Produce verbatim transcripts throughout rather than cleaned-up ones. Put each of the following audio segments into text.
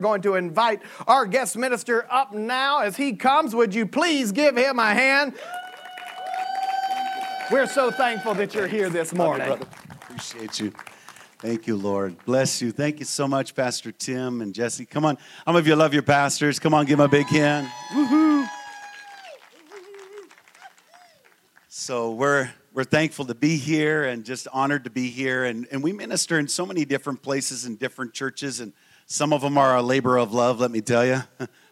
Going to invite our guest minister up now. As he comes, would you please give him a hand? We're so thankful that you're here this morning. Brother. Appreciate you. Thank you, Lord. Bless you. Thank you so much, Pastor Tim and Jesse. Come on. How many of you love your pastors? Come on, give them a big hand. Woo-hoo. So we're we're thankful to be here and just honored to be here. And, and we minister in so many different places and different churches, and some of them are a labor of love, let me tell you.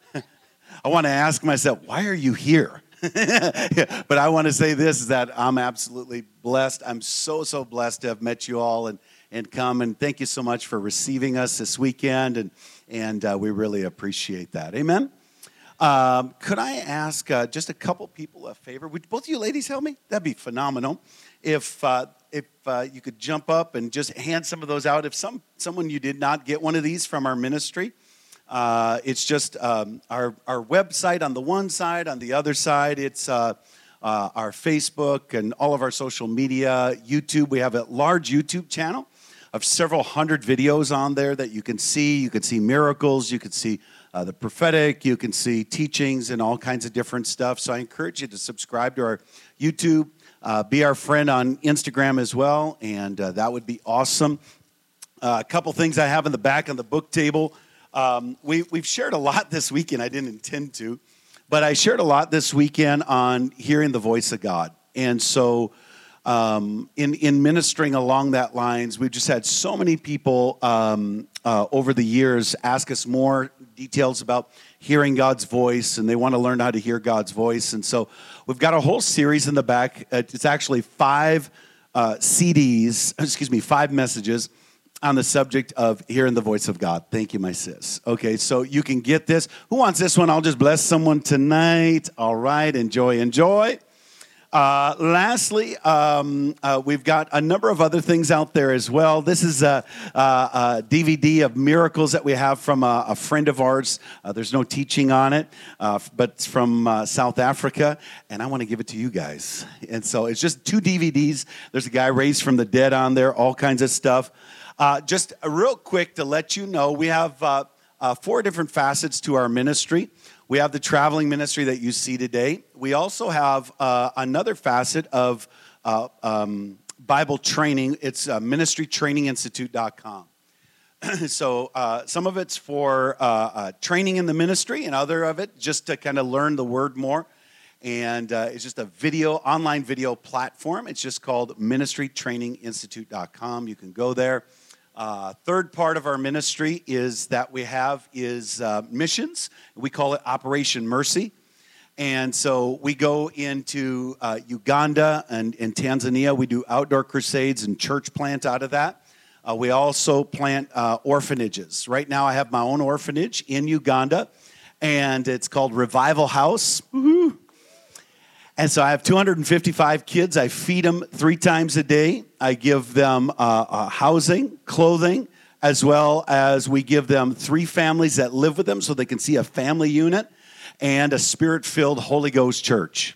I want to ask myself, why are you here? But I want to say this, is that I'm absolutely blessed. I'm so, so blessed to have met you all and, and come. And thank you so much for receiving us this weekend. And, and uh, we really appreciate that. Amen? Um, could I ask uh, just a couple people a favor? Would both of you ladies help me? That'd be phenomenal. If uh, if uh, you could jump up and just hand some of those out. If some someone you did not get one of these from our ministry, uh, it's just um, our our website on the one side. On the other side, it's uh, uh, our Facebook and all of our social media, YouTube. We have a large YouTube channel of several hundred videos on there that you can see. You can see miracles. You can see Uh, the prophetic, you can see teachings and all kinds of different stuff. So I encourage you to subscribe to our YouTube, uh, be our friend on Instagram as well, and uh, that would be awesome. Uh, a couple things I have in the back on the book table. Um, we, we've shared a lot this weekend. I didn't intend to, but I shared a lot this weekend on hearing the voice of God. And so um, in, in ministering along that lines, we've just had so many people um, uh, over the years ask us more details about hearing God's voice, and they want to learn how to hear God's voice. And so we've got a whole series in the back. It's actually five uh, C Ds, excuse me, five messages on the subject of hearing the voice of God. Thank you, my sis. Okay, so you can get this. Who wants this one? I'll just bless someone tonight. All right, enjoy, enjoy. Uh, lastly, um, uh, we've got a number of other things out there as well. This is a, a, a D V D of miracles that we have from a, a friend of ours. Uh, there's no teaching on it, uh, but it's from uh, South Africa, and I want to give it to you guys. And so it's just two D V Ds. There's a guy raised from the dead on there, all kinds of stuff. Uh, just real quick to let you know, we have uh, uh, four different facets to our ministry. We have the traveling ministry that you see today. We also have uh, another facet of uh, um, Bible training. It's uh, ministry training institute dot com. So uh, some of it's for uh, uh, training in the ministry, and other of it just to kind of learn the word more. And uh, it's just a video, online video platform. It's just called ministry training institute dot com. You can go there. Uh, third part of our ministry is that we have is uh, missions. We call it Operation Mercy. And so we go into uh, Uganda and, and Tanzania. We do outdoor crusades and church plant out of that. Uh, we also plant uh, orphanages. Right now I have my own orphanage in Uganda, and it's called Revival House. Woo-hoo. And so I have two hundred fifty-five kids. I feed them three times a day. I give them uh, uh, housing, clothing, as well as we give them three families that live with them so they can see a family unit and a spirit-filled Holy Ghost church.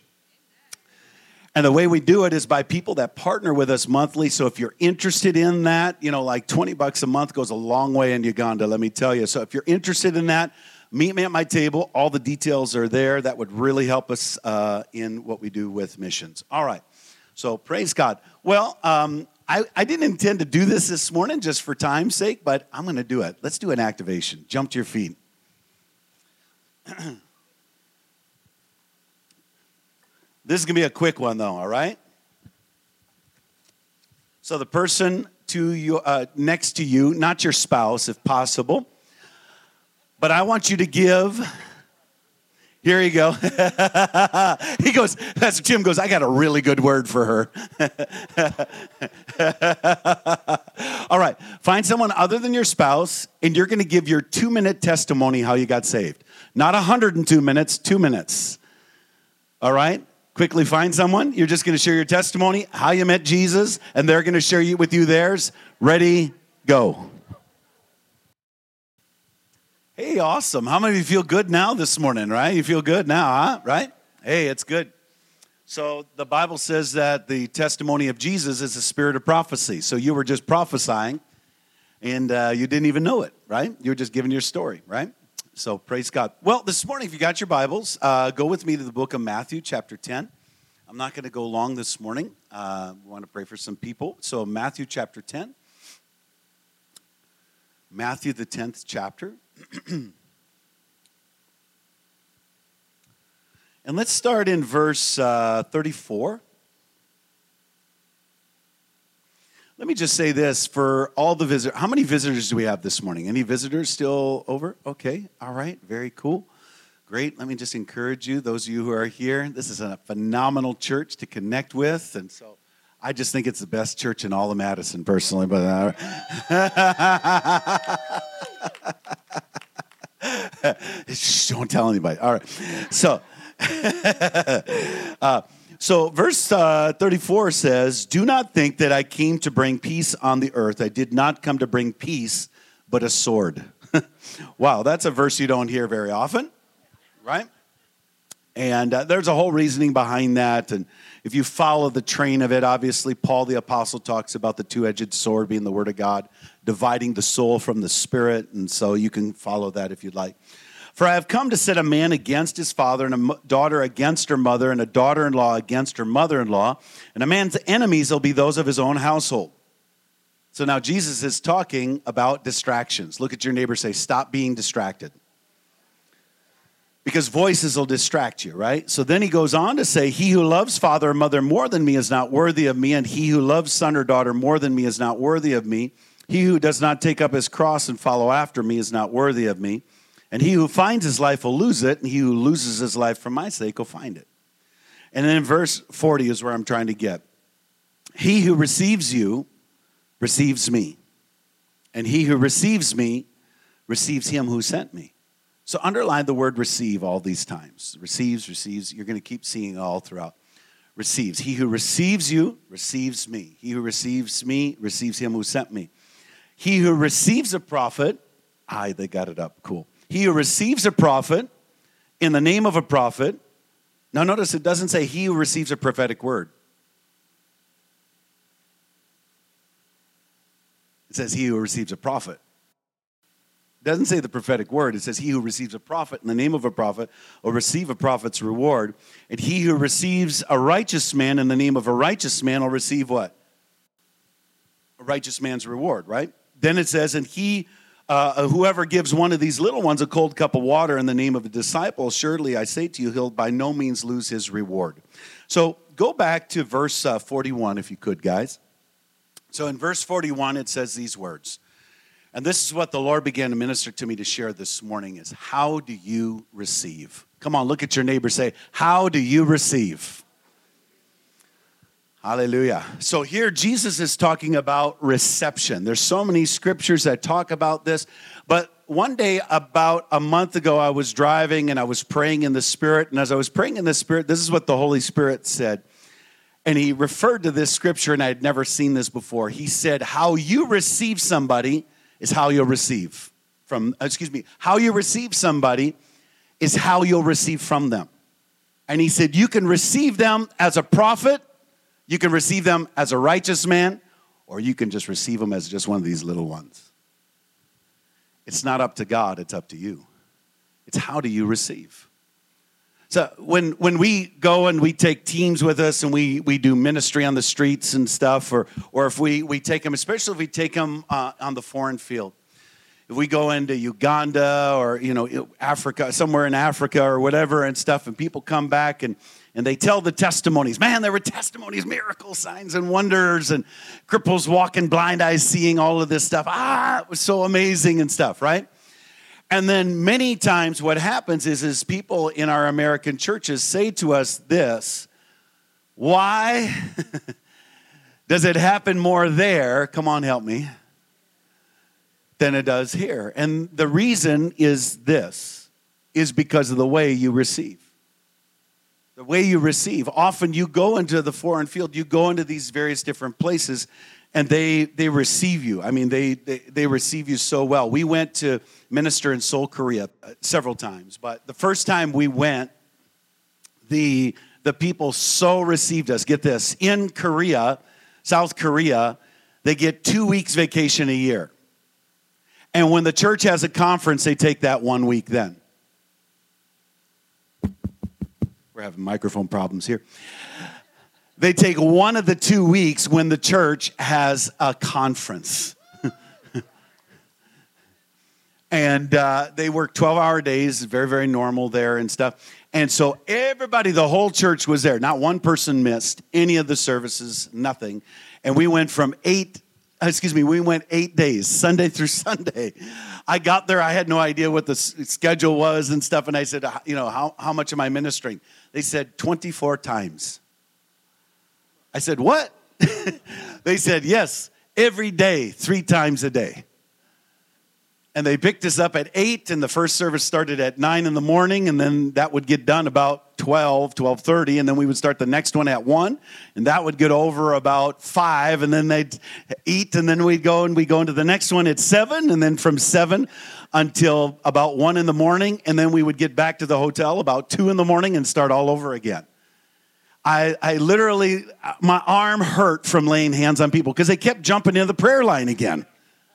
And the way we do it is by people that partner with us monthly. So if you're interested in that, you know, like twenty bucks a month goes a long way in Uganda, let me tell you. So if you're interested in that, meet me at my table. All the details are there. That would really help us uh, in what we do with missions. All right. So praise God. Well, um, I, I didn't intend to do this this morning just for time's sake, but I'm going to do it. Let's do an activation. Jump to your feet. This is going to be a quick one, though, all right? So the person to you, uh, next to you, not your spouse, if possible, but I want you to give. Here you go. He goes, Pastor Tim goes, I got a really good word for her. All right. Find someone other than your spouse, and you're going to give your two-minute testimony how you got saved. Not one hundred two minutes, two minutes. All right? Quickly find someone. You're just going to share your testimony, how you met Jesus, and they're going to share you with you theirs. Ready, go. Hey, awesome. How many of you feel good now this morning, right? You feel good now, huh? Right? Hey, it's good. So the Bible says that the testimony of Jesus is the spirit of prophecy. So you were just prophesying, and uh, you didn't even know it, right? You were just giving your story, right? So praise God. Well, this morning, if you got your Bibles, uh, go with me to the book of Matthew, chapter ten. I'm not going to go long this morning. Uh, we want to pray for some people. So Matthew, chapter ten. Matthew, the tenth chapter. And let's start in verse uh, thirty-four. Let me just say this for all the visitors. How many visitors do we have this morning? Any visitors still over? Okay, all right, very cool. Great. Let me just encourage you, those of you who are here, this is a phenomenal church to connect with. And so I just think it's the best church in all of Madison, personally. But uh, Shh, don't tell anybody. All right. So, uh, so verse uh, thirty-four says, "Do not think that I came to bring peace on the earth. I did not come to bring peace, but a sword." Wow, that's a verse you don't hear very often, right? And uh, there's a whole reasoning behind that. And if you follow the train of it, obviously Paul the Apostle talks about the two-edged sword being the Word of God, dividing the soul from the spirit. And so you can follow that if you'd like. "For I have come to set a man against his father, and a daughter against her mother, and a daughter-in-law against her mother-in-law. And a man's enemies will be those of his own household." So now Jesus is talking about distractions. Look at your neighbor, say, "Stop being distracted." Because voices will distract you, right? So then he goes on to say, "He who loves father or mother more than me is not worthy of me, and he who loves son or daughter more than me is not worthy of me. He who does not take up his cross and follow after me is not worthy of me. And he who finds his life will lose it, and he who loses his life for my sake will find it." And then in verse forty is where I'm trying to get. "He who receives you receives me, and he who receives me receives him who sent me." So underline the word receive all these times. Receives, receives. You're going to keep seeing it all throughout. Receives. "He who receives you receives me. He who receives me receives him who sent me. He who receives a prophet," aye, they got it up, cool. "He who receives a prophet in the name of a prophet." Now notice it doesn't say he who receives a prophetic word. It says he who receives a prophet. It doesn't say the prophetic word. It says he who receives a prophet in the name of a prophet will receive a prophet's reward. And he who receives a righteous man in the name of a righteous man will receive what? A righteous man's reward, right? Then it says, "And he, uh, whoever gives one of these little ones a cold cup of water in the name of a disciple, surely I say to you, he'll by no means lose his reward." So go back to verse uh, forty-one if you could, guys. So in verse forty-one, it says these words. And this is what the Lord began to minister to me to share this morning is, how do you receive? Come on, look at your neighbor, say, how do you receive? Hallelujah. So here Jesus is talking about reception. There's so many scriptures that talk about this. But one day, about a month ago, I was driving and I was praying in the Spirit. And as I was praying in the Spirit, this is what the Holy Spirit said. And he referred to this scripture, and I had never seen this before. He said, how you receive somebody is how you'll receive from, excuse me, how you receive somebody is how you'll receive from them. And he said, you can receive them as a prophet, you can receive them as a righteous man, or you can just receive them as just one of these little ones. It's not up to God, it's up to you. It's how do you receive? So when when we go and we take teams with us and we, we do ministry on the streets and stuff, or or if we, we take them, especially if we take them uh, on the foreign field. If we go into Uganda or, you know, Africa, somewhere in Africa or whatever and stuff, and people come back and, and they tell the testimonies. Man, there were testimonies, miracles, signs and wonders, and cripples walking, blind eyes seeing, all of this stuff. Ah, it was so amazing and stuff, right? And then many times what happens is, is people in our American churches say to us this, why does it happen more there, come on, help me, than it does here? And the reason is this, is because of the way you receive. The way you receive. Often you go into the foreign field, you go into these various different places, and they they receive you. I mean, they, they, they receive you so well. We went to minister in Seoul, Korea several times, but the first time we went, the, the people so received us. Get this, in Korea, South Korea, they get two weeks vacation a year. And when the church has a conference, they take that one week then. We're having microphone problems here. They take one of the two weeks when the church has a conference. And uh, they work twelve-hour days, very, very normal there and stuff. And so everybody, the whole church was there. Not one person missed any of the services, nothing. And we went from eight, excuse me, we went eight days, Sunday through Sunday. I got there, I had no idea what the s- schedule was and stuff. And I said, you know, how, how much am I ministering? They said twenty-four times. I said, what? They said, yes, every day, three times a day. And they picked us up at eight, and the first service started at nine in the morning, and then that would get done about twelve, twelve thirty, and then we would start the next one at one, and that would get over about five, and then they'd eat, and then we'd go, and we'd go into the next one at seven, and then from seven until about one in the morning, and then we would get back to the hotel about two in the morning and start all over again. I, I literally, my arm hurt from laying hands on people because they kept jumping into the prayer line again.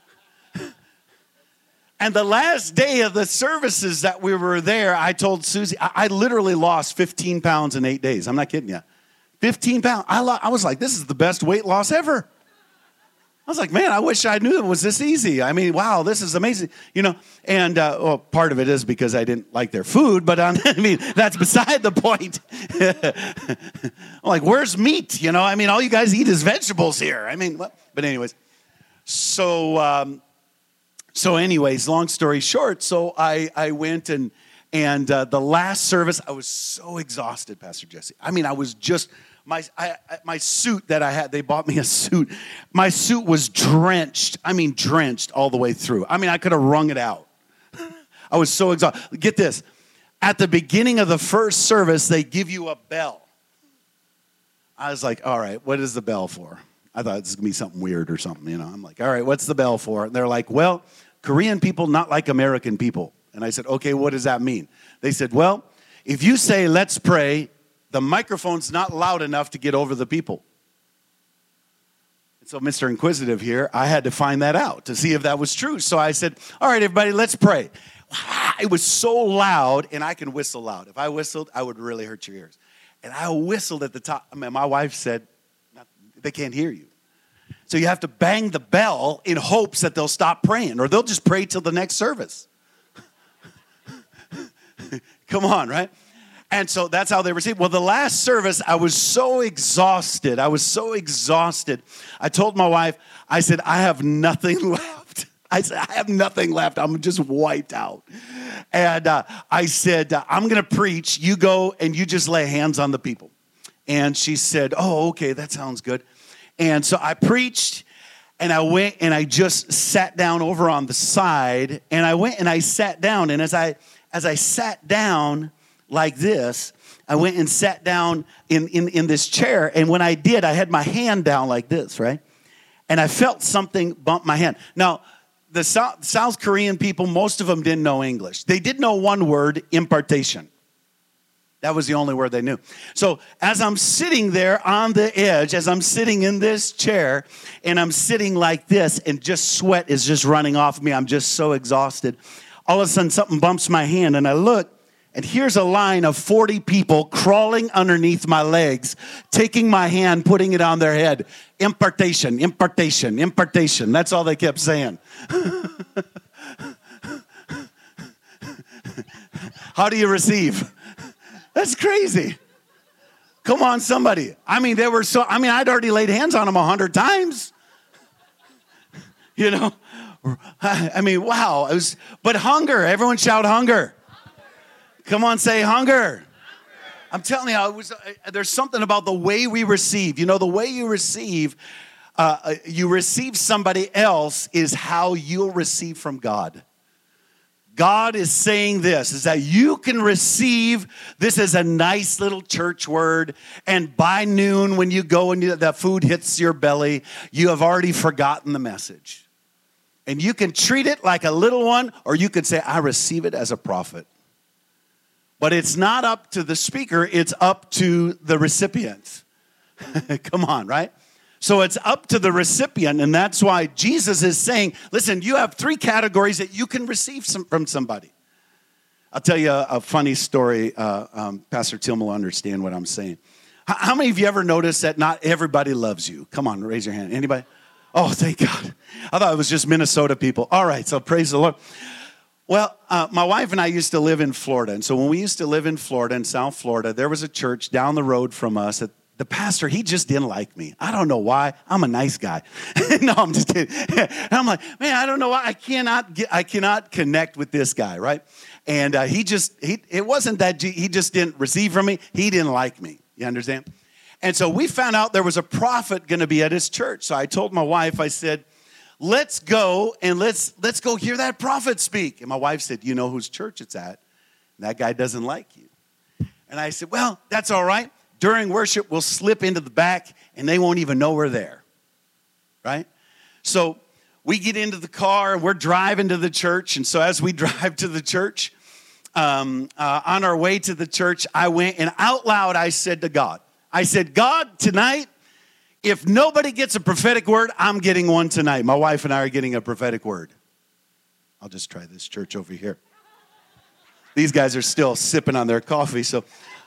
And the last day of the services that we were there, I told Susie, I, I literally lost fifteen pounds in eight days. I'm not kidding you. fifteen pounds. I, lo- I was like, this is the best weight loss ever. I was like, man, I wish I knew it was this easy. I mean, wow, this is amazing. You know, and uh, well, part of it is because I didn't like their food, but um, I mean, that's beside the point. I'm like, where's meat? You know, I mean, all you guys eat is vegetables here. I mean, well, but anyways, so... Um, So anyways, long story short, so I, I went and and uh, the last service, I was so exhausted, Pastor Jesse. I mean, I was just, my I, my suit that I had, they bought me a suit. My suit was drenched. I mean, drenched all the way through. I mean, I could have wrung it out. I was so exhausted. Get this. At the beginning of the first service, they give you a bell. I was like, all right, what is the bell for? I thought this was going to be something weird or something, you know. I'm like, all right, what's the bell for? And they're like, well, Korean people not like American people. And I said, okay, what does that mean? They said, well, if you say, let's pray, the microphone's not loud enough to get over the people. And so Mister Inquisitive here, I had to find that out to see if that was true. So I said, all right, everybody, let's pray. It was so loud, and I can whistle loud. If I whistled, I would really hurt your ears. And I whistled at the top. I mean, my wife said, they can't hear you. So you have to bang the bell in hopes that they'll stop praying, or they'll just pray till the next service. Come on, right? And so that's how they received. Well, the last service, I was so exhausted. I was so exhausted. I told my wife, I said, I have nothing left. I said, I have nothing left. I'm just wiped out. And uh, I said, uh, I'm going to preach. You go and you just lay hands on the people. And she said, oh, okay, that sounds good. And so I preached, and I went and I just sat down over on the side, and I went and I sat down. And as I as I sat down like this, I went and sat down in, in, in this chair. And when I did, I had my hand down like this, right? And I felt something bump my hand. Now, the South, South Korean people, most of them didn't know English. They did know one word, impartation. That was the only word they knew. So as I'm sitting there on the edge, as I'm sitting in this chair, and I'm sitting like this, and just sweat is just running off me. I'm just so exhausted. All of a sudden, something bumps my hand, and I look, and here's a line of forty people crawling underneath my legs, taking my hand, putting it on their head. Impartation, impartation, impartation. That's all they kept saying. How do you receive? That's crazy. Come on, somebody. I mean, they were so, I mean, I'd already laid hands on them a hundred times. You know? I mean, wow. It was, but hunger. Everyone shout hunger. Hunger. Come on, say hunger. Hunger. I'm telling you, it was, uh, there's something about the way we receive. You know, the way you receive, uh, you receive somebody else is how you'll receive from God. God is saying this, is that you can receive this as a nice little church word, and by noon when you go and you, the food hits your belly, you have already forgotten the message. And you can treat it like a little one, or you could say, I receive it as a prophet. But it's not up to the speaker, it's up to the recipient. Come on, right? So it's up to the recipient, and that's why Jesus is saying, listen, you have three categories that you can receive some, from somebody. I'll tell you a, a funny story. Uh, um, Pastor Tim will understand what I'm saying. How, how many of you ever noticed that not everybody loves you? Come on, raise your hand. Anybody? Oh, thank God. I thought it was just Minnesota people. All right, so praise the Lord. Well, uh, my wife and I used to live in Florida, and so when we used to live in Florida, in South Florida, there was a church down the road from us that the pastor, he just didn't like me. I don't know why. I'm a nice guy. No, I'm just kidding. And I'm like, man, I don't know why. I cannot get, I cannot connect with this guy, right? And uh, he just, he, it wasn't that he just didn't receive from me. He didn't like me. You understand? And so we found out there was a prophet going to be at his church. So I told my wife, I said, let's go and let's let's go hear that prophet speak. And my wife said, you know whose church it's at? And that guy doesn't like you. And I said, well, that's all right. During worship, we'll slip into the back, and they won't even know we're there, right? So we get into the car, and we're driving to the church. And so as we drive to the church, um, uh, on our way to the church, I went, and out loud, I said to God, I said, God, tonight, if nobody gets a prophetic word, I'm getting one tonight. My wife and I are getting a prophetic word. I'll just try this church over here. These guys are still sipping on their coffee, so...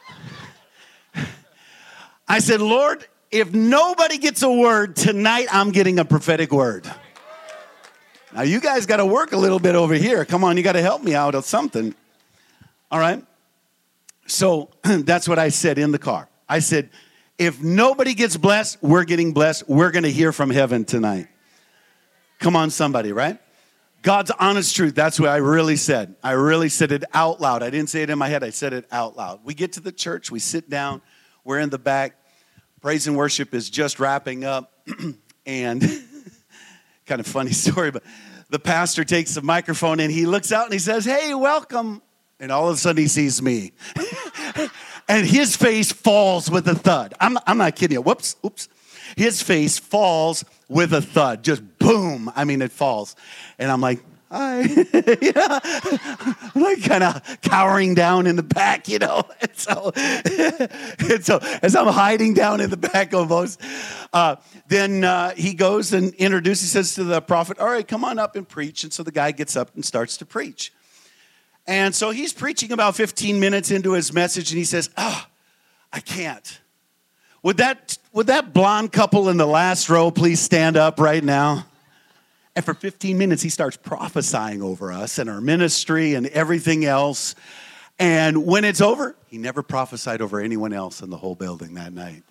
I said, Lord, if nobody gets a word, tonight I'm getting a prophetic word. Now, you guys got to work a little bit over here. Come on, you got to help me out of something. All right? So that's what I said in the car. I said, if nobody gets blessed, we're getting blessed. We're going to hear from heaven tonight. Come on, somebody, right? God's honest truth. That's what I really said. I really said it out loud. I didn't say it in my head. I said it out loud. We get to the church. We sit down. We're in the back. Praise and worship is just wrapping up. And kind of funny story, but the pastor takes the microphone and he looks out and he says, hey, welcome. And all of a sudden he sees me. And his face falls with a thud. I'm, I'm not kidding you. Whoops, oops. His face falls with a thud. Just boom. I mean, it falls. And I'm like, hi. Yeah. I'm like kind of cowering down in the back, you know. And so, and so as I'm hiding down in the back almost, uh, then uh, he goes and introduces, he says to the prophet, all right, come on up and preach. And so the guy gets up and starts to preach. And so he's preaching about fifteen minutes into his message, and he says, oh, I can't. Would that, would that blonde couple in the last row please stand up right now? And for fifteen minutes, he starts prophesying over us and our ministry and everything else. And when it's over, he never prophesied over anyone else in the whole building that night.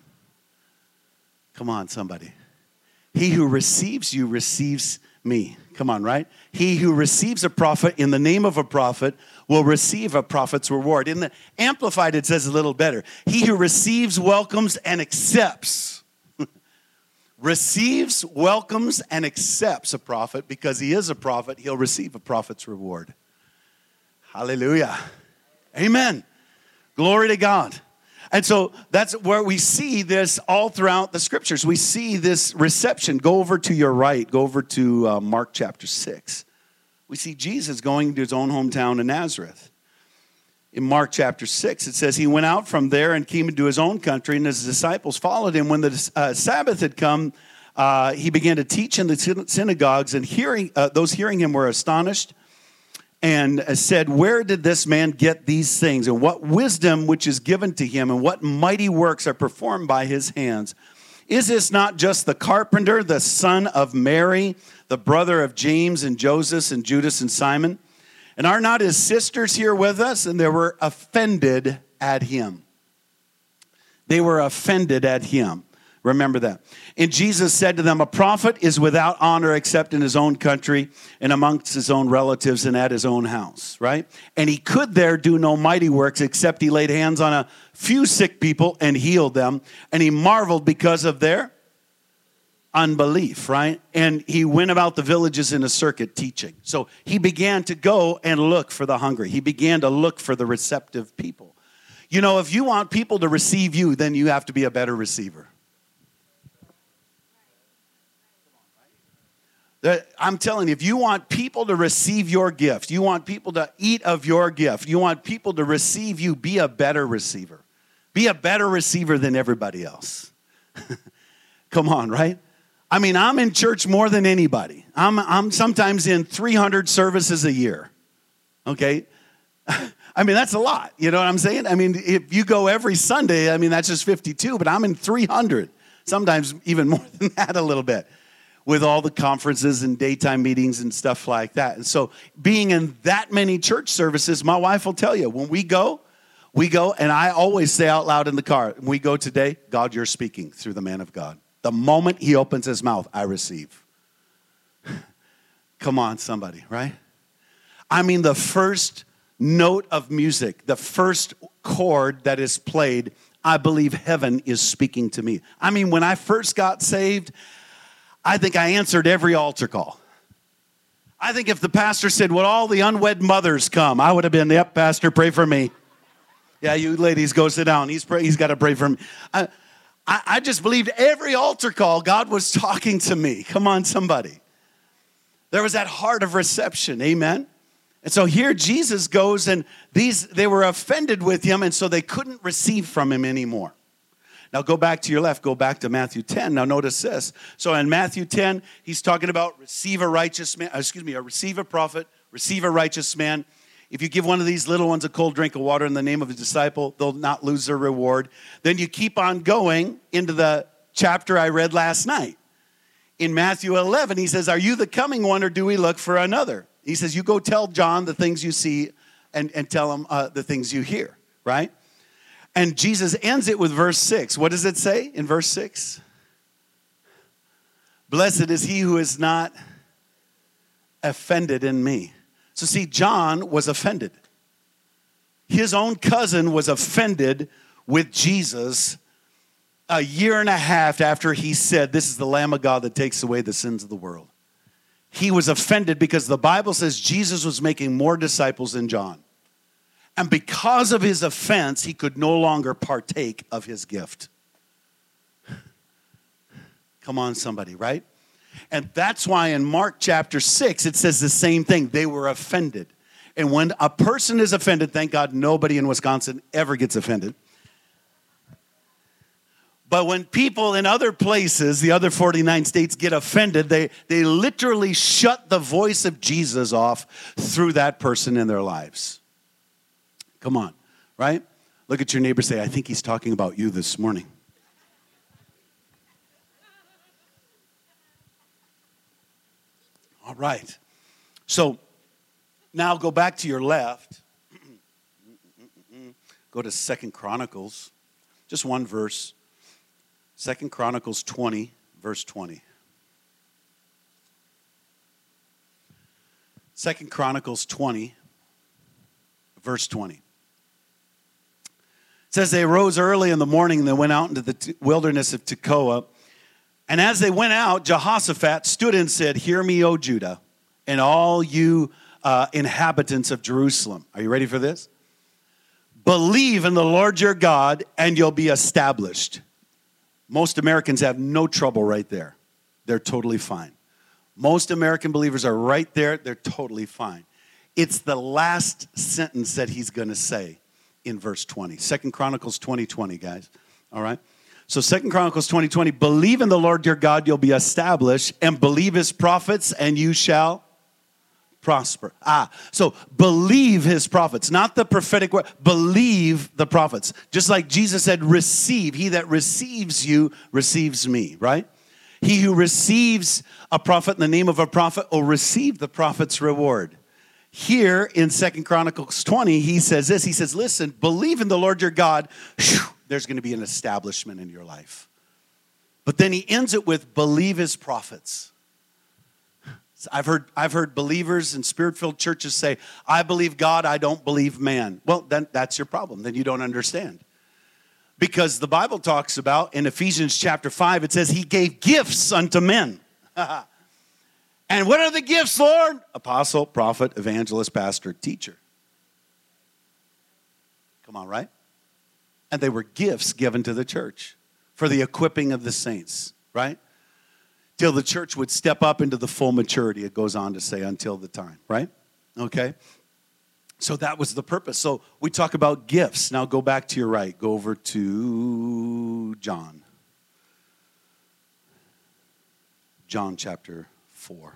Come on, somebody. He who receives you receives me. Come on, right? He who receives a prophet in the name of a prophet will receive a prophet's reward. In the Amplified, it says a little better. He who receives, welcomes, and accepts. Receives, welcomes, and accepts a prophet. Because he is a prophet, he'll receive a prophet's reward. Hallelujah. Amen. Glory to God. And so that's where we see this all throughout the scriptures. We see this reception. Go over to your right. Go over to uh, Mark chapter six. We see Jesus going to his own hometown in Nazareth. In Mark chapter six, it says, he went out from there and came into his own country, and his disciples followed him. When the uh, Sabbath had come, uh, he began to teach in the synagogues, and hearing uh, those hearing him were astonished and said, where did this man get these things? And what wisdom which is given to him, and what mighty works are performed by his hands? Is this not just the carpenter, the son of Mary, the brother of James and Joseph and Judas and Simon? And are not his sisters here with us? And they were offended at him. They were offended at him. Remember that. And Jesus said to them, a prophet is without honor except in his own country and amongst his own relatives and at his own house, right? And he could there do no mighty works except he laid hands on a few sick people and healed them. And he marveled because of their unbelief, right? And he went about the villages in a circuit teaching. So he began to go and look for the hungry. He began to look for the receptive people. You know, if you want people to receive you, then you have to be a better receiver. I'm telling you, if you want people to receive your gift, you want people to eat of your gift, you want people to receive you, be a better receiver. Be a better receiver than everybody else. Come on, right? I mean, I'm in church more than anybody. I'm, I'm sometimes in three hundred services a year, okay? I mean, that's a lot, you know what I'm saying? I mean, if you go every Sunday, I mean, that's just fifty-two, but I'm in three hundred, sometimes even more than that a little bit, with all the conferences and daytime meetings and stuff like that. And so being in that many church services, my wife will tell you, when we go, we go, and I always say out loud in the car, we go today, God, you're speaking through the man of God. The moment he opens his mouth, I receive. Come on, somebody, right? I mean, the first note of music, the first chord that is played, I believe heaven is speaking to me. I mean, when I first got saved, I think I answered every altar call. I think if the pastor said, would all the unwed mothers come? I would have been, yep, pastor, pray for me. Yeah, you ladies, go sit down. He's pray, he's got to pray for me. I, I, I just believed every altar call, God was talking to me. Come on, somebody. There was that heart of reception, amen? And so here Jesus goes, and these they were offended with him, and so they couldn't receive from him anymore. Now go back to your left, go back to Matthew ten. Now notice this. So in Matthew ten, he's talking about receive a righteous man, excuse me, a receive a prophet, receive a righteous man. If you give one of these little ones a cold drink of water in the name of a disciple, they'll not lose their reward. Then you keep on going into the chapter I read last night. In Matthew eleven, he says, are you the coming one, or do we look for another? He says, you go tell John the things you see and, and tell him uh, the things you hear, right? And Jesus ends it with verse six. What does it say in verse six? Blessed is he who is not offended in me. So see, John was offended. His own cousin was offended with Jesus a year and a half after he said, this is the Lamb of God that takes away the sins of the world. He was offended because the Bible says Jesus was making more disciples than John. And because of his offense, he could no longer partake of his gift. Come on, somebody, right? And that's why in Mark chapter six, it says the same thing. They were offended. And when a person is offended, thank God nobody in Wisconsin ever gets offended. But when people in other places, the other forty-nine states, get offended, they, they literally shut the voice of Jesus off through that person in their lives. Come on, right? Look at your neighbor, say, I think he's talking about you this morning. All right. So now go back to your left. Go to Second Chronicles, just one verse. Second Chronicles twenty, verse twenty. Second Chronicles twenty, verse twenty. It says they arose early in the morning and they went out into the t- wilderness of Tekoa. And as they went out, Jehoshaphat stood and said, hear me, O Judah, and all you uh, inhabitants of Jerusalem. Are you ready for this? Believe in the Lord your God and you'll be established. Most Americans have no trouble right there. They're totally fine. Most American believers are right there. They're totally fine. It's the last sentence that he's going to say in verse twenty. Second Chronicles twenty twenty, guys. All right? So Second Chronicles twenty twenty, believe in the Lord your God, you'll be established, and believe his prophets, and you shall prosper. Ah, so believe his prophets, not the prophetic word. Believe the prophets. Just like Jesus said, receive. He that receives you receives me, right? He who receives a prophet in the name of a prophet will receive the prophet's reward. Here in Second Chronicles twenty, he says this. He says, listen, believe in the Lord your God. Whew, there's going to be an establishment in your life. But then he ends it with believe his prophets. I've heard, I've heard believers in spirit-filled churches say, I believe God, I don't believe man. Well, then that's your problem. Then you don't understand. Because the Bible talks about, in Ephesians chapter five, it says he gave gifts unto men. And what are the gifts, Lord? Apostle, prophet, evangelist, pastor, teacher. Come on, right? And they were gifts given to the church for the equipping of the saints, right? Till the church would step up into the full maturity, it goes on to say, until the time, right? Okay? So that was the purpose. So we talk about gifts. Now go back to your right. Go over to John. John chapter four.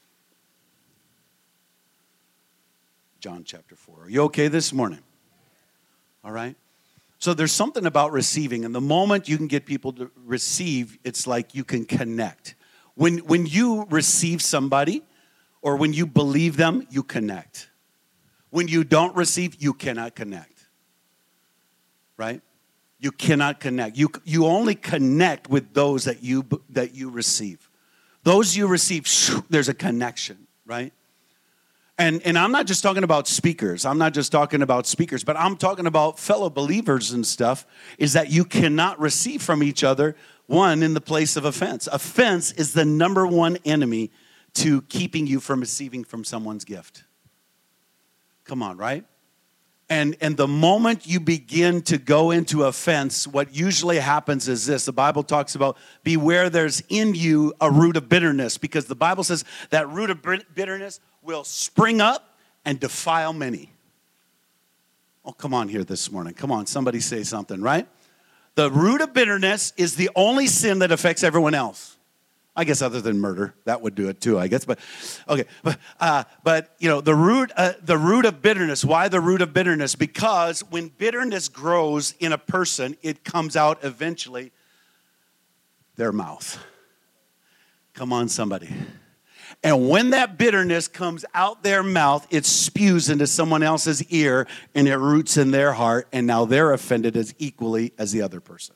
John chapter four. Are you okay this morning? All right. So there's something about receiving, and the moment you can get people to receive, it's like you can connect. When, when you receive somebody or when you believe them, you connect. When you don't receive, you cannot connect. Right? You cannot connect. You, you only connect with those that you, that you receive. Those you receive, there's a connection, right? And, and I'm not just talking about speakers. I'm not just talking about speakers, but I'm talking about fellow believers and stuff, is that you cannot receive from each other, one, in the place of offense. Offense is the number one enemy to keeping you from receiving from someone's gift. Come on, right? And, and the moment you begin to go into offense, what usually happens is this. The Bible talks about, beware there's in you a root of bitterness, because the Bible says that root of bitterness will spring up and defile many. Oh, come on here this morning. Come on, somebody say something, right? The root of bitterness is the only sin that affects everyone else. I guess other than murder, that would do it too, I guess. But okay, but uh, but you know the root, uh, the root of bitterness. Why the root of bitterness? Because when bitterness grows in a person, it comes out eventually their mouth. Come on, somebody. And when that bitterness comes out their mouth, it spews into someone else's ear, and it roots in their heart, and now they're offended as equally as the other person.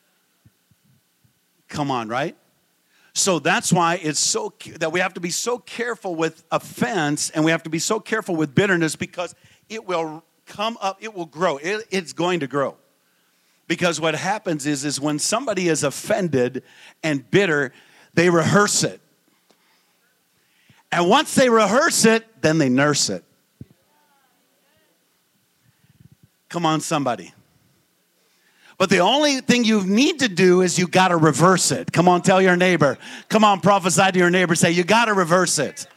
Come on, right? So that's why it's so that we have to be so careful with offense, and we have to be so careful with bitterness, because it will come up, it will grow. It, it's going to grow. Because what happens is, is when somebody is offended and bitter, they rehearse it. And once they rehearse it, then they nurse it. Come on, somebody. But the only thing you need to do is you got to reverse it. Come on, tell your neighbor. Come on, prophesy to your neighbor. Say, you got to reverse it.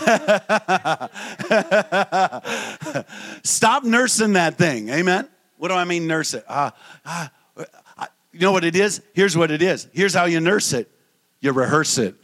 Stop nursing that thing. Amen? What do I mean nurse it? Uh, uh, uh, you know what it is? Here's what it is. Here's how you nurse it. You rehearse it.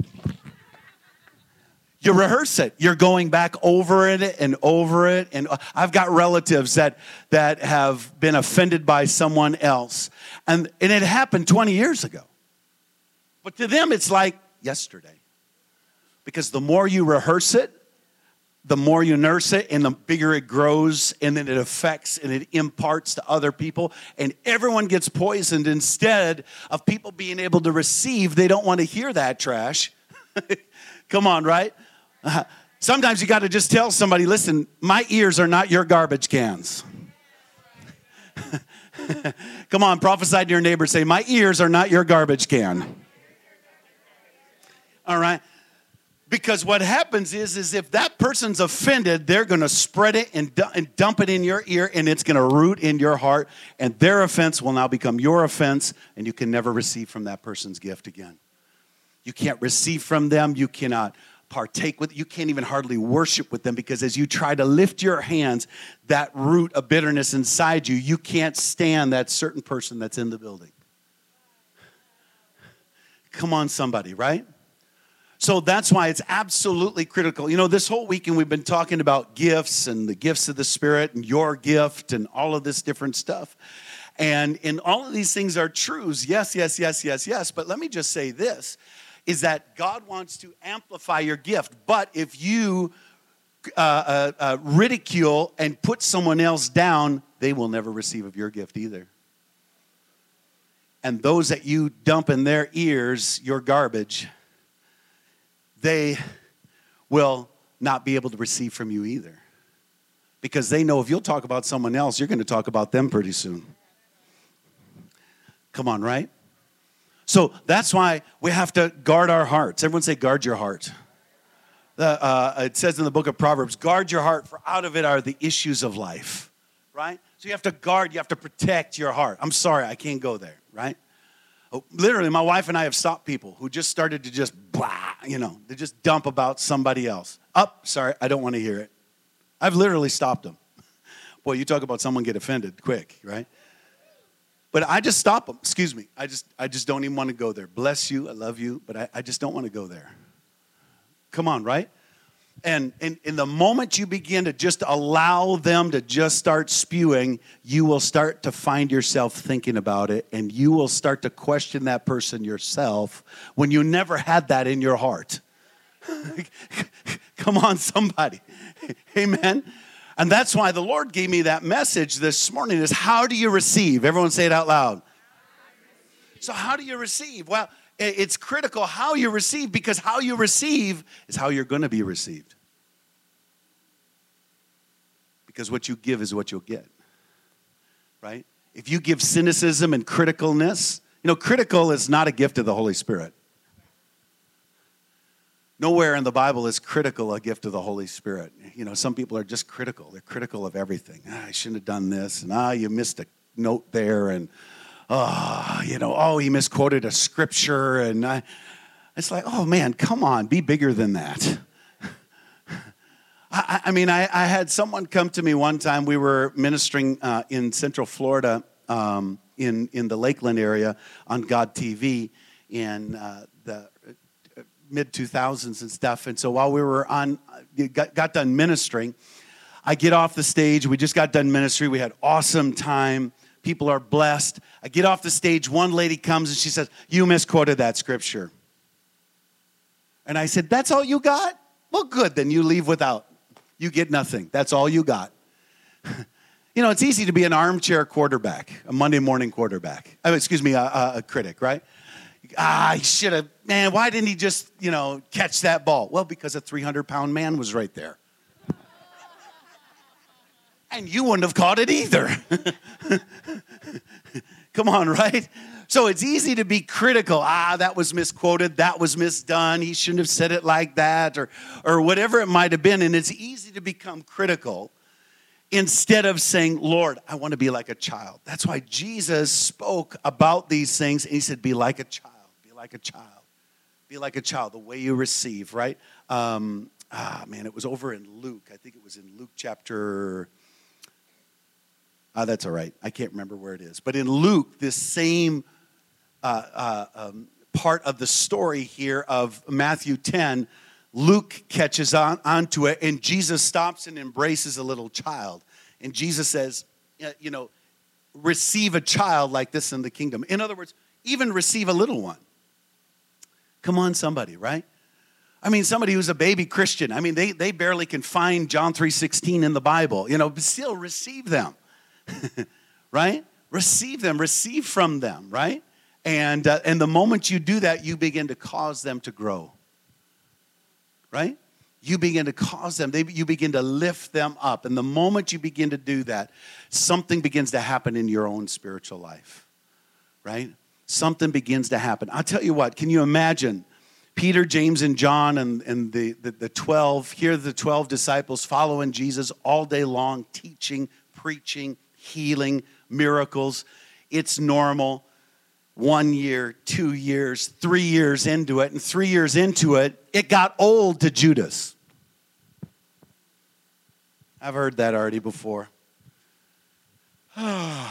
You rehearse it. You're going back over it and over it. And I've got relatives that, that have been offended by someone else. And, and it happened twenty years ago. But to them, it's like yesterday. Because the more you rehearse it, the more you nurse it, and the bigger it grows, and then it affects and it imparts to other people. And everyone gets poisoned. Instead of people being able to receive, they don't want to hear that trash. Come on, right? Uh, sometimes you got to just tell somebody, listen, my ears are not your garbage cans. Come on, prophesy to your neighbor. Say, my ears are not your garbage can. All right? Because what happens is, is if that person's offended, they're going to spread it and, du- and dump it in your ear, and it's going to root in your heart, and their offense will now become your offense, and you can never receive from that person's gift again. You can't receive from them. You cannot partake with, you can't even hardly worship with them, because as you try to lift your hands, that root of bitterness inside you, you can't stand that certain person that's in the building. Come on, somebody, right? So that's why it's absolutely critical. You know, this whole weekend we've been talking about gifts and the gifts of the Spirit and your gift and all of this different stuff. And, and all of these things are truths. Yes, yes, yes, yes, yes. But let me just say this, is that God wants to amplify your gift. But if you uh, uh, uh, ridicule and put someone else down, they will never receive of your gift either. And those that you dump in their ears, your garbage, they will not be able to receive from you either. Because they know if you'll talk about someone else, you're going to talk about them pretty soon. Come on, right? So that's why we have to guard our hearts. Everyone say, guard your heart. The, uh, it says in the book of Proverbs, guard your heart, for out of it are the issues of life, right? So you have to guard, you have to protect your heart. I'm sorry, I can't go there, right? Oh, literally, my wife and I have stopped people who just started to just, blah, you know, they just dump about somebody else. Up, oh, sorry, I don't want to hear it. I've literally stopped them. Boy, you talk about someone get offended quick, right? But I just stop them. Excuse me. I just I just don't even want to go there. Bless you. I love you. But I, I just don't want to go there. Come on, right? And in, in the moment you begin to just allow them to just start spewing, you will start to find yourself thinking about it, and you will start to question that person yourself when you never had that in your heart. Come on, somebody. Amen. And that's why the Lord gave me that message this morning is how do you receive? Everyone say it out loud. So how do you receive? Well, it's critical how you receive, because how you receive is how you're going to be received. Because what you give is what you'll get, right? If you give cynicism and criticalness, you know, critical is not a gift of the Holy Spirit. Nowhere in the Bible is critical a gift of the Holy Spirit. You know, some people are just critical. They're critical of everything. Ah, I shouldn't have done this, and ah, you missed a note there, and oh, you know, oh, he misquoted a scripture, and I, it's like, oh man, come on, be bigger than that. I, I mean, I, I had someone come to me one time. We were ministering uh, in Central Florida, um, in in the Lakeland area on God T V in uh, the mid two thousands and stuff. And so while we were on, got, got done ministering, I get off the stage. We just got done ministry. We had awesome time. People are blessed. I get off the stage. One lady comes and she says, "You misquoted that scripture." And I said, "That's all you got? Well, good. Then you leave without. You get nothing. That's all you got." You know, it's easy to be an armchair quarterback, a Monday morning quarterback. Oh, excuse me, a, a, a critic, right? Ah, he should have, man, why didn't he just, you know, catch that ball? Well, because a three hundred pound man was right there. And you wouldn't have caught it either. Come on, right? So it's easy to be critical. Ah, that was misquoted. That was misdone. He shouldn't have said it like that, or, or whatever it might have been. And it's easy to become critical instead of saying, "Lord, I want to be like a child." That's why Jesus spoke about these things. And he said, be like a child. Be like a child. Be like a child. The way you receive, right? Um, ah, man, it was over in Luke. I think it was in Luke chapter... Ah, that's all right. I can't remember where it is. But in Luke, this same uh, uh, um, part of the story here of Matthew ten, Luke catches on onto it, and Jesus stops and embraces a little child. And Jesus says, you know, receive a child like this in the kingdom. In other words, even receive a little one. Come on, somebody, right? I mean, somebody who's a baby Christian. I mean, they, they barely can find John three sixteen in the Bible, you know, but still receive them. Right? Receive them, receive from them, right? And uh, and the moment you do that, you begin to cause them to grow. Right? You begin to cause them, they, you begin to lift them up. And the moment you begin to do that, something begins to happen in your own spiritual life. Right? Something begins to happen. I'll tell you what, can you imagine Peter, James, and John and, and the, the, the twelve, here are the twelve disciples following Jesus all day long, teaching, preaching, healing, miracles. It's normal. One year, two years, three years into it, and three years into it, it got old to Judas. I've heard that already before. And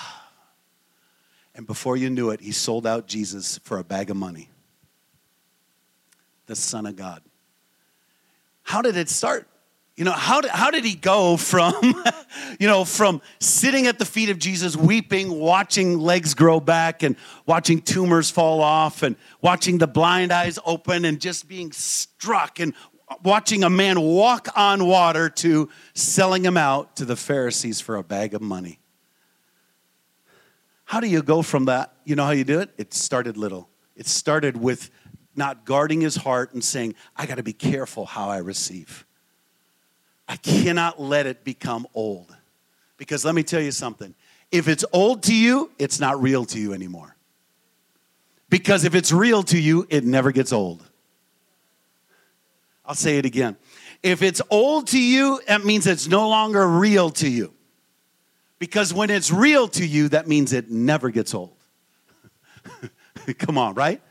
before you knew it, he sold out Jesus for a bag of money. The Son of God. How did it start? You know, how did, how did he go from, you know, from sitting at the feet of Jesus, weeping, watching legs grow back and watching tumors fall off and watching the blind eyes open and just being struck and watching a man walk on water to selling him out to the Pharisees for a bag of money? How do you go from that? You know how you do it? It started little. It started with not guarding his heart and saying, I got to be careful how I receive. I cannot let it become old. Because let me tell you something. If it's old to you, it's not real to you anymore. Because if it's real to you, it never gets old. I'll say it again. If it's old to you, that means it's no longer real to you. Because when it's real to you, that means it never gets old. Come on, right?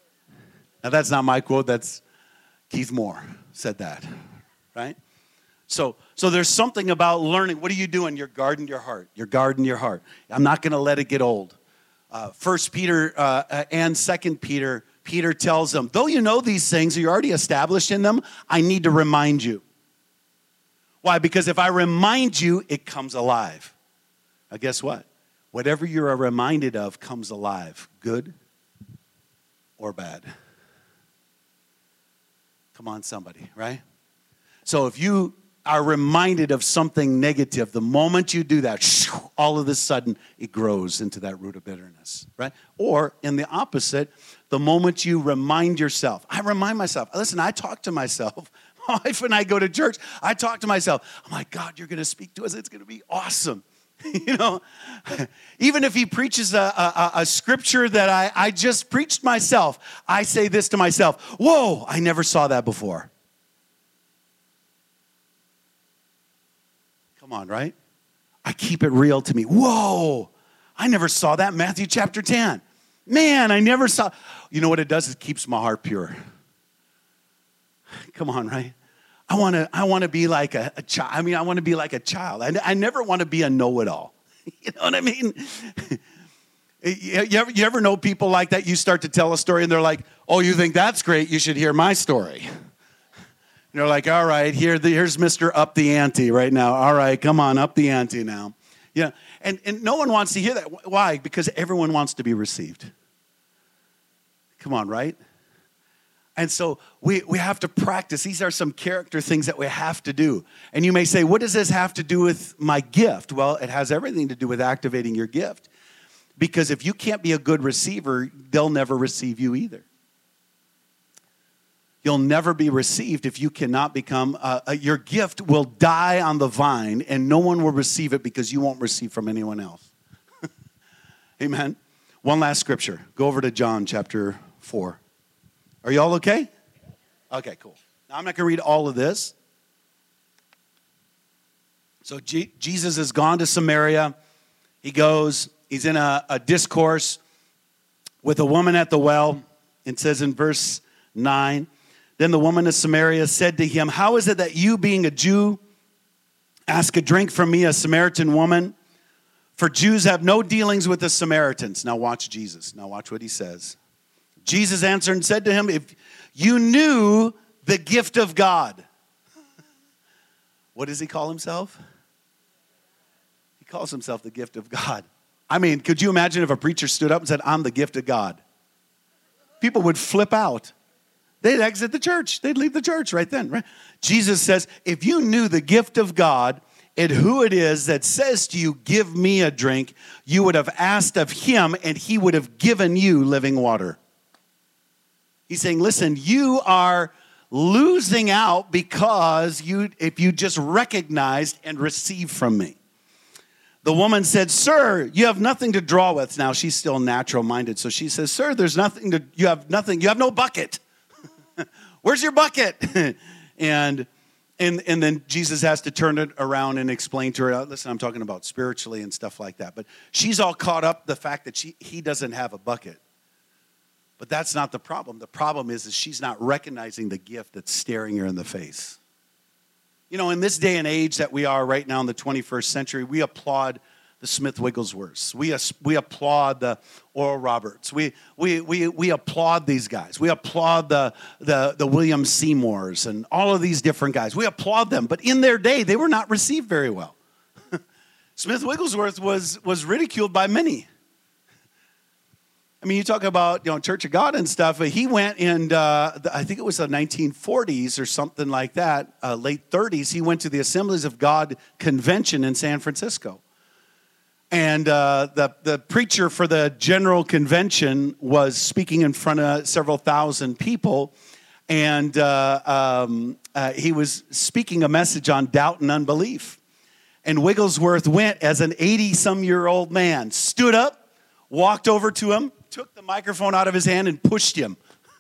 Now, that's not my quote. That's Keith Moore said that, right? So, so there's something about learning. What are you doing? You're guarding your heart. You're guarding your heart. I'm not going to let it get old. Uh, First Peter uh, and Second Peter, Peter tells them, though you know these things, you're already established in them, I need to remind you. Why? Because if I remind you, it comes alive. Now guess what? Whatever you're reminded of comes alive, good or bad. Come on, somebody, right? So if you are reminded of something negative, the moment you do that, all of a sudden it grows into that root of bitterness, right? Or in the opposite, the moment you remind yourself, I remind myself, listen, I talk to myself. My wife and I go to church, I talk to myself, oh my God, you're going to speak to us, it's going to be awesome. You know, even if he preaches a, a, a scripture that I, I just preached myself, I say this to myself, whoa, I never saw that before. Come on, right? I keep it real to me. Whoa, I never saw that. Matthew chapter ten. Man, I never saw. You know what it does? It keeps my heart pure. Come on, right? I want to I want to be like a, a child. I mean, I want to be like a child. I, I never want to be a know-it-all. You know what I mean? You ever, you ever know people like that? You start to tell a story and they're like, oh, you think that's great? You should hear my story. And they're like, all right, here, the, here's Mister Up the Ante right now. All right, come on, up the ante now. Yeah, and, and no one wants to hear that. Why? Because everyone wants to be received. Come on, right? And so we, we have to practice. These are some character things that we have to do. And you may say, what does this have to do with my gift? Well, it has everything to do with activating your gift. Because if you can't be a good receiver, they'll never receive you either. You'll never be received if you cannot become, uh, uh, your gift will die on the vine and no one will receive it because you won't receive from anyone else. Amen. One last scripture. Go over to John chapter four. Are you all okay? Okay, cool. Now I'm not going to read all of this. So G- Jesus has gone to Samaria. He goes, he's in a, a discourse with a woman at the well. It says in verse nine, then the woman of Samaria said to him, how is it that you, being a Jew, ask a drink from me, a Samaritan woman? For Jews have no dealings with the Samaritans. Now watch Jesus. Now watch what he says. Jesus answered and said to him, if you knew the gift of God. What does he call himself? He calls himself the gift of God. I mean, could you imagine if a preacher stood up and said, I'm the gift of God? People would flip out. They'd exit the church. They'd leave the church right then. Right? Jesus says, if you knew the gift of God and who it is that says to you, give me a drink, you would have asked of him and he would have given you living water. He's saying, listen, you are losing out because you, if you just recognized and received from me. The woman said, sir, you have nothing to draw with. Now, she's still natural-minded. So she says, sir, there's nothing to, you have nothing, you have no bucket. Where's your bucket? and, and, and then Jesus has to turn it around and explain to her, listen, I'm talking about spiritually and stuff like that. But she's all caught up the fact that she, he doesn't have a bucket. But that's not the problem. The problem is, is she's not recognizing the gift that's staring her in the face. You know, in this day and age that we are right now in the twenty-first century, we applaud the Smith Wigglesworths. We, we applaud the Oral Roberts. We, we, we, we applaud these guys. We applaud the, the, the William Seymours and all of these different guys. We applaud them. But in their day, they were not received very well. Smith Wigglesworth was, was ridiculed by many. I mean, you talk about, you know, Church of God and stuff. He went and uh, I think it was the nineteen forties or something like that, uh, late thirties. He went to the Assemblies of God convention in San Francisco. And uh, the, the preacher for the general convention was speaking in front of several thousand people. And uh, um, uh, he was speaking a message on doubt and unbelief. And Wigglesworth went as an eighty-some-year-old man, stood up, walked over to him, took the microphone out of his hand and pushed him.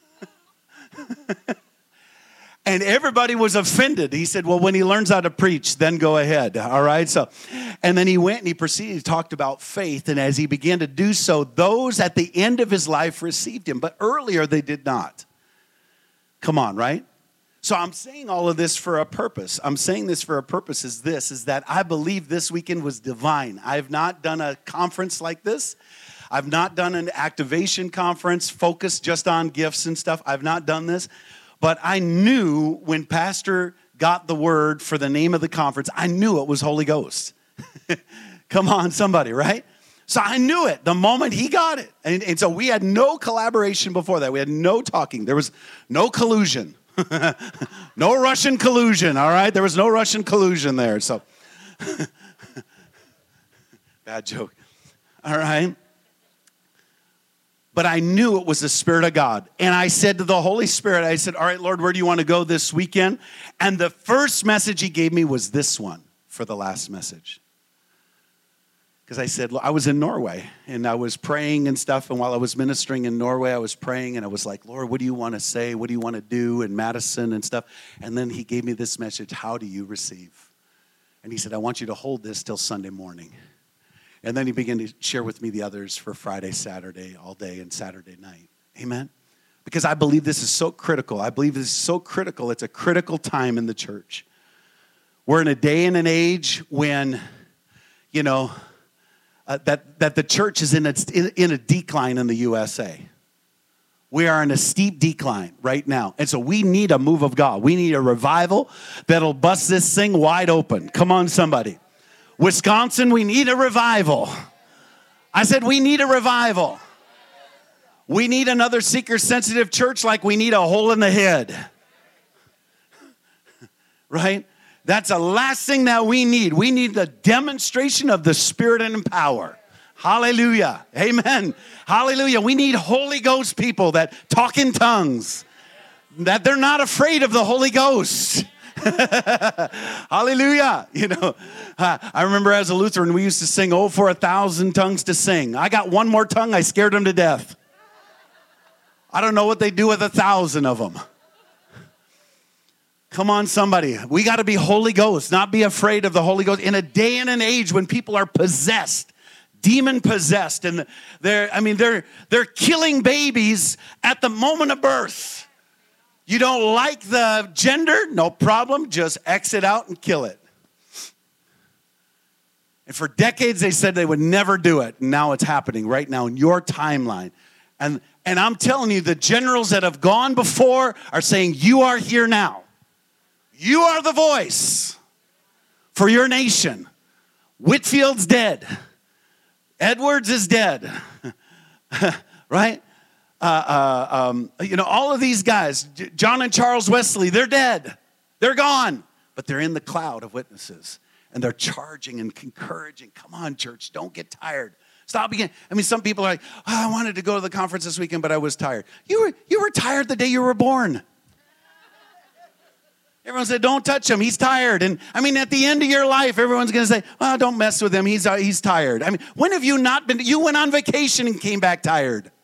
And everybody was offended. He said, well, when he learns how to preach, then go ahead. All right. So, and then he went and he proceeded, he talked about faith. And as he began to do so, those at the end of his life received him. But earlier they did not. Come on, right? So I'm saying all of this for a purpose. I'm saying this for a purpose is this, is that I believe this weekend was divine. I have not done a conference like this. I've not done an activation conference focused just on gifts and stuff. I've not done this. But I knew when Pastor got the word for the name of the conference, I knew it was Holy Ghost. Come on, somebody, right? So I knew it the moment he got it. And, and so we had no collaboration before that. We had no talking. There was no collusion. No Russian collusion, all right? There was no Russian collusion there. So, bad joke. All right? But I knew it was the Spirit of God. And I said to the Holy Spirit, I said, all right, Lord, where do you want to go this weekend? And the first message he gave me was this one for the last message. Because I said, I was in Norway, and I was praying and stuff, and while I was ministering in Norway, I was praying, and I was like, Lord, what do you want to say? What do you want to do in Madison and stuff? And then he gave me this message, how do you receive? And he said, I want you to hold this till Sunday morning. And then he began to share with me the others for Friday, Saturday, all day, and Saturday night. Amen? Because I believe this is so critical. I believe this is so critical. It's a critical time in the church. We're in a day and an age when, you know, Uh, that, that the church is in a, in, in a decline in the U S A. We are in a steep decline right now. And so we need a move of God. We need a revival that'll bust this thing wide open. Come on, somebody. Wisconsin, we need a revival. I said we need a revival. We need another seeker-sensitive church like we need a hole in the head. Right? That's the last thing that we need. We need the demonstration of the Spirit and power. Hallelujah. Amen. Hallelujah. We need Holy Ghost people that talk in tongues, that they're not afraid of the Holy Ghost. Hallelujah. You know, I remember as a Lutheran, we used to sing, oh, for a thousand tongues to sing. I got one more tongue, I scared them to death. I don't know what they do with a thousand of them. Come on, somebody. We got to be Holy Ghost, not be afraid of the Holy Ghost. In a day and an age when people are possessed, demon possessed, and they're, I mean, they're, they're killing babies at the moment of birth. You don't like the gender? No problem. Just exit out and kill it. And for decades, they said they would never do it. And now it's happening right now in your timeline. And, and I'm telling you, the generals that have gone before are saying, you are here now. You are the voice for your nation. Whitfield's dead. Edwards is dead. Right? Uh, uh, um, you know, all of these guys, John and Charles Wesley, they're dead. They're gone. But they're in the cloud of witnesses. And they're charging and encouraging. Come on, church, don't get tired. Stop being. I mean, some people are like, oh, I wanted to go to the conference this weekend, but I was tired. You were, you were tired the day you were born. Everyone said, don't touch him. He's tired. And I mean, at the end of your life, everyone's going to say, well, don't mess with him. He's, uh, he's tired. I mean, when have you not been, you went on vacation and came back tired.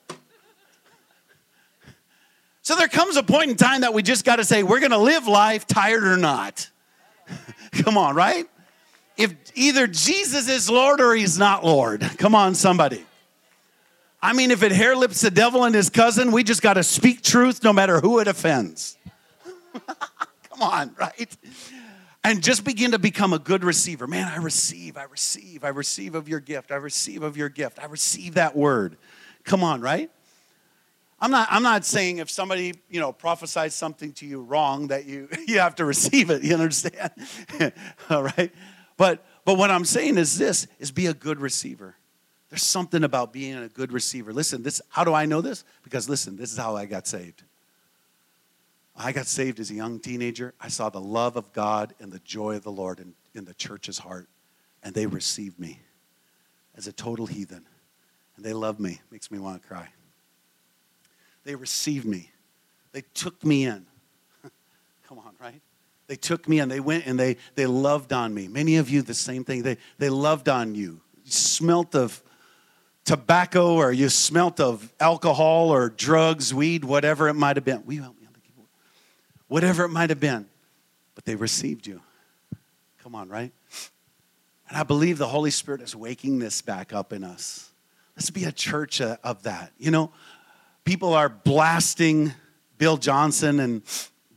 So there comes a point in time that we just got to say, we're going to live life tired or not. Come on, right? If either Jesus is Lord or he's not Lord. Come on, somebody. I mean, if it hair lips the devil and his cousin, we just got to speak truth no matter who it offends. Come on, right? And just begin to become a good receiver. Man, I receive, I receive, I receive of your gift. I receive of your gift. I receive that word. Come on, right? I'm not, I'm not saying if somebody, you know, prophesies something to you wrong that you, you have to receive it. You understand? All right? But, but what I'm saying is this, is be a good receiver. There's something about being a good receiver. Listen, this, how do I know this? Because listen, this is how I got saved. I got saved as a young teenager. I saw the love of God and the joy of the Lord in, in the church's heart. And they received me as a total heathen. And they loved me. Makes me want to cry. They received me. They took me in. Come on, right? They took me in. They went and they, they loved on me. Many of you, the same thing. They, they loved on you. You smelt of tobacco or you smelt of alcohol or drugs, weed, whatever it might have been. We Whatever it might have been. But they received you. Come on, right? And I believe the Holy Spirit is waking this back up in us. Let's be a church of that. You know, people are blasting Bill Johnson and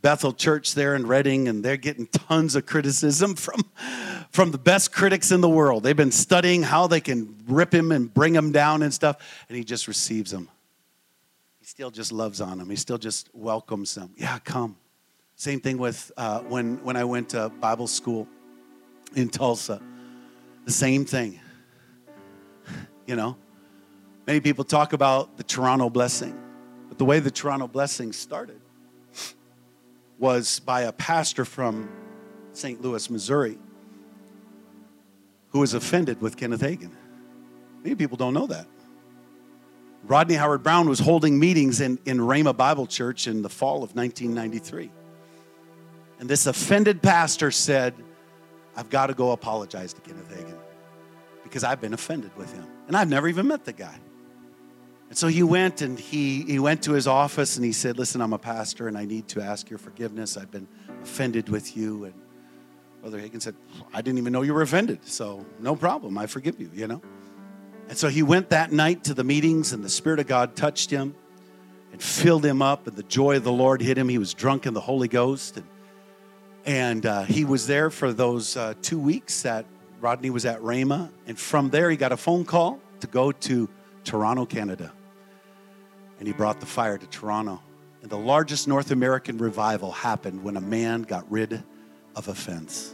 Bethel Church there in Redding, and they're getting tons of criticism from, from the best critics in the world. They've been studying how they can rip him and bring him down and stuff, and he just receives them. He still just loves on them. He still just welcomes them. Yeah, come. Same thing with uh, when, when I went to Bible school in Tulsa. The same thing. You know, many people talk about the Toronto blessing, but the way the Toronto blessing started was by a pastor from Saint Louis, Missouri, who was offended with Kenneth Hagin. Many people don't know that. Rodney Howard-Browne was holding meetings in, in Rhema Bible Church in the fall of nineteen ninety-three. And this offended pastor said, I've got to go apologize to Kenneth Hagin because I've been offended with him. And I've never even met the guy. And so he went and he, he went to his office and he said, listen, I'm a pastor and I need to ask your forgiveness. I've been offended with you. And Brother Hagin said, I didn't even know you were offended. So no problem. I forgive you, you know. And so he went that night to the meetings and the Spirit of God touched him and filled him up and the joy of the Lord hit him. He was drunk in the Holy Ghost. And, and uh, he was there for those uh, two weeks that Rodney was at Rhema. And from there, he got a phone call to go to Toronto, Canada. And he brought the fire to Toronto. And the largest North American revival happened when a man got rid of offense.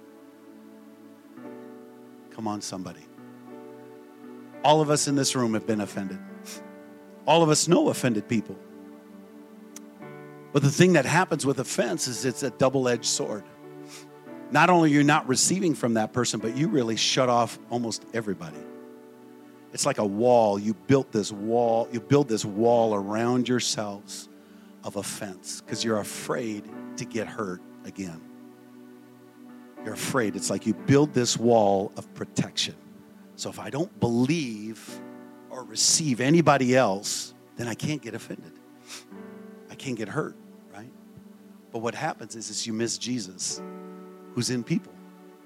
Come on, somebody. All of us in this room have been offended. All of us know offended people. But the thing that happens with offense is it's a double-edged sword. Not only are you not receiving from that person, but you really shut off almost everybody. It's like a wall. You built this wall. You build this wall around yourselves of offense because you're afraid to get hurt again. You're afraid. It's like you build this wall of protection. So if I don't believe or receive anybody else, then I can't get offended. I can't get hurt, right? But what happens is, is you miss Jesus, who's in people.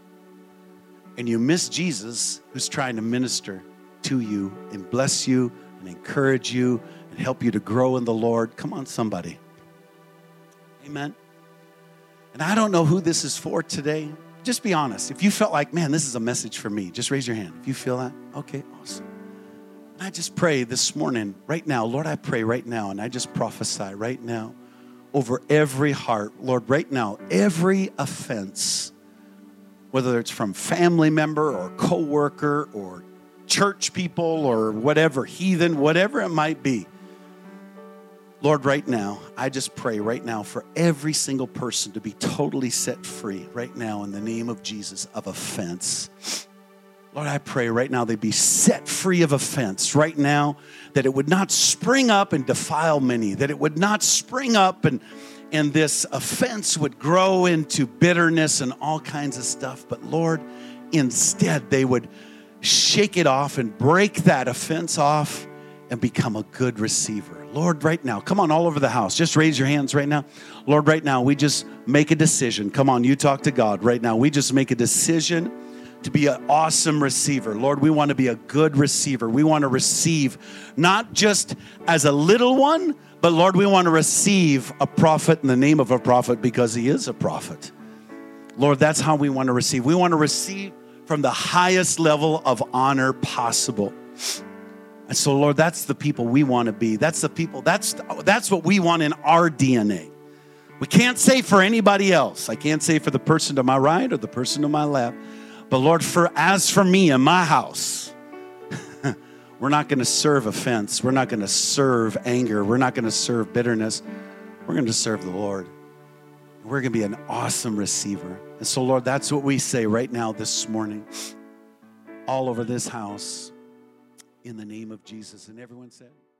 And you miss Jesus, who's trying to minister to you and bless you and encourage you and help you to grow in the Lord. Come on, somebody. Amen. And I don't know who this is for today. Just be honest. If you felt like, man, this is a message for me, just raise your hand. If you feel that, okay, awesome. And I just pray this morning, right now, Lord, I pray right now, and I just prophesy right now over every heart. Lord, right now, every offense, whether it's from family member or coworker or church people or whatever, heathen, whatever it might be. Lord, right now, I just pray right now for every single person to be totally set free right now in the name of Jesus of offense. Lord, I pray right now they be set free of offense right now, that it would not spring up and defile many, that it would not spring up and, and this offense would grow into bitterness and all kinds of stuff. But Lord, instead they would shake it off and break that offense off and become a good receiver. Lord, right now, come on, all over the house. Just raise your hands right now. Lord, right now, we just make a decision. Come on, you talk to God right now. We just make a decision to be an awesome receiver. Lord, we want to be a good receiver. We want to receive not just as a little one, but Lord, we want to receive a prophet in the name of a prophet because he is a prophet. Lord, that's how we want to receive. We want to receive from the highest level of honor possible. And so, Lord, that's the people we want to be. That's the people, that's, that's what we want in our D N A. We can't say for anybody else. I can't say for the person to my right or the person to my left. But Lord, for as for me and my house, we're not going to serve offense. We're not going to serve anger. We're not going to serve bitterness. We're going to serve the Lord. We're going to be an awesome receiver. And so, Lord, that's what we say right now this morning, all over this house, in the name of Jesus. And everyone said...